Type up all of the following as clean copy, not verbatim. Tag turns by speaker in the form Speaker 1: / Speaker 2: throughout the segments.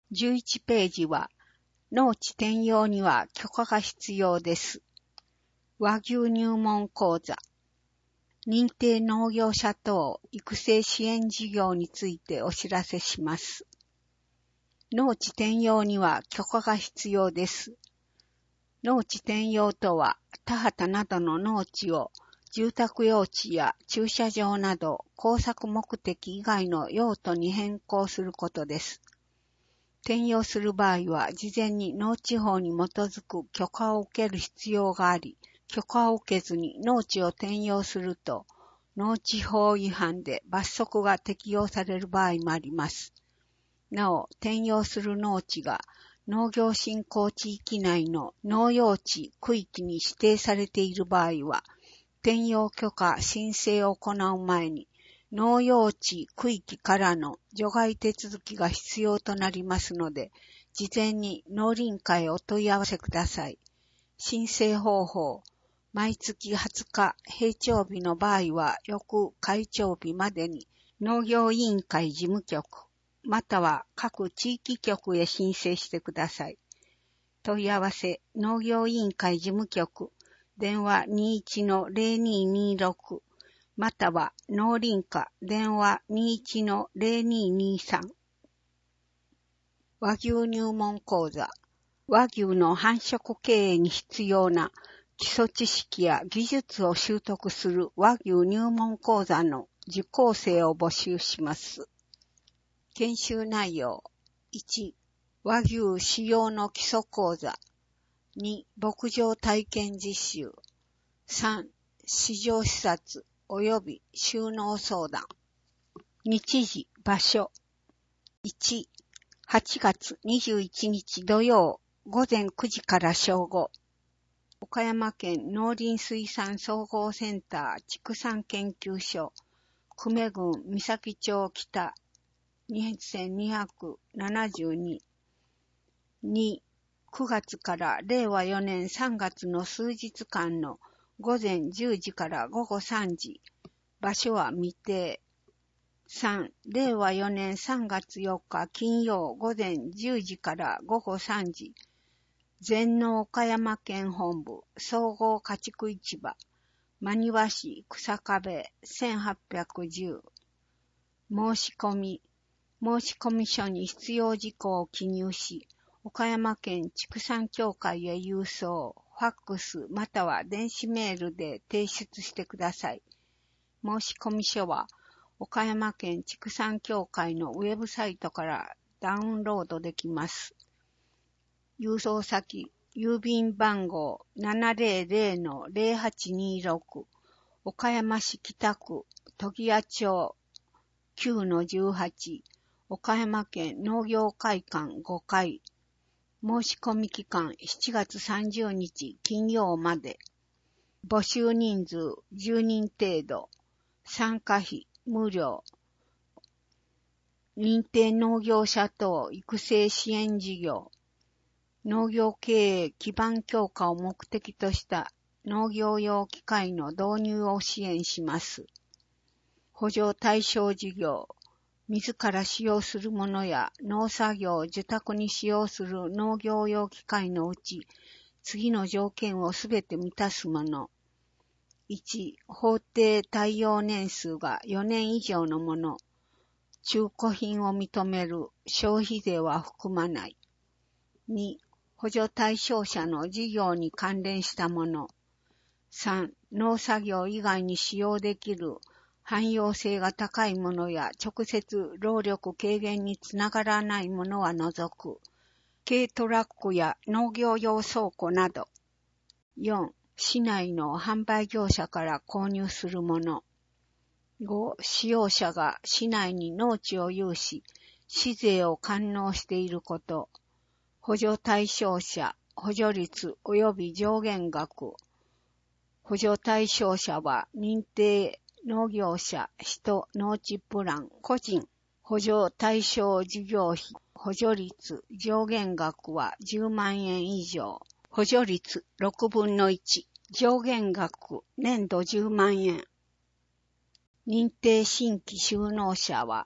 Speaker 1: 11ページは、農地転用には許可が必要です。和牛入門講座。認定農業者等育成支援事業についてお知らせします。農地転用には許可が必要です。農地転用とは、田畑などの農地を住宅用地や駐車場など工作目的以外の用途に変更することです。転用する場合は、事前に農地法に基づく許可を受ける必要があり、許可を受けずに農地を転用すると、農地法違反で罰則が適用される場合もあります。なお、転用する農地が農業振興地域内の農用地区域に指定されている場合は、転用許可申請を行う前に、農用地区域からの除外手続きが必要となりますので、事前に農林課へお問い合わせください。申請方法、毎月20日、閉庁日の場合は翌開庁日までに農業委員会事務局、または各地域局へ申請してください。問い合わせ、農業委員会事務局、電話 21-0226、または農林課、電話 21-0223。和牛入門講座。和牛の繁殖経営に必要な基礎知識や技術を習得する和牛入門講座の受講生を募集します。研修内容。1、和牛飼養の基礎講座。2、牧場体験実習。3、市場視察及び収納相談。日時、場所。1、8月21日土曜午前9時から正午。岡山県農林水産総合センター畜産研究所、久米郡三崎町北、2272。2、9月から令和4年3月の数日間の午前10時から午後3時。場所は未定。3、令和4年3月4日金曜午前10時から午後3時。全農岡山県本部総合家畜市場、真庭市草壁1810。申し込み書に必要事項を記入し、岡山県畜産協会へ郵送、ファックスまたは電子メールで提出してください。申し込み書は、岡山県畜産協会のウェブサイトからダウンロードできます。郵送先、郵便番号 700-0826、岡山市北区、時谷町 9-18、岡山県農業会館5階。申し込み期間7月30日金曜まで。募集人数10人程度。参加費無料。認定農業者等育成支援事業。農業経営基盤強化を目的とした農業用機械の導入を支援します。補助対象事業。自ら使用するものや農作業、受託に使用する農業用機械のうち、次の条件をすべて満たすもの。1、法定耐用年数が4年以上のもの。中古品を認める消費税は含まない。2、補助対象者の事業に関連したもの。3、農作業以外に使用できる汎用性が高いものや直接労力軽減につながらないものは除く。軽トラックや農業用倉庫など。4、市内の販売業者から購入するもの。5、使用者が市内に農地を有し、市税を完納していること。補助対象者、補助率及び上限額。補助対象者は認定農業者、人、農地プラン、個人。補助対象事業費、補助率、上限額は10万円以上。補助率6分の1。上限額年度10万円。認定新規就農者は、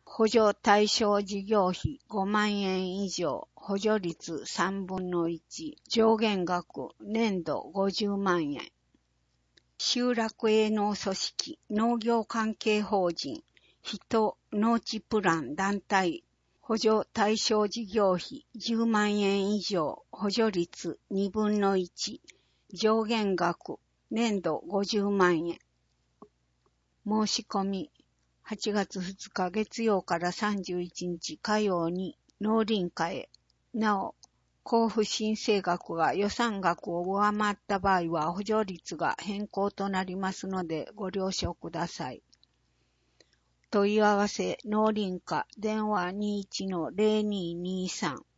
Speaker 1: 補助対象事業費5万円以上、補助率3分の1、上限額年度50万円。集落営農組織、農業関係法人、人、農地プラン団体、補助対象事業費10万円以上、補助率2分の1、上限額年度50万円。申し込み、8月2日月曜から31日火曜に農林課へ。なお、交付申請額が予算額を上回った場合は補助率が変更となりますのでご了承ください。問い合わせ農林課電話 21-0223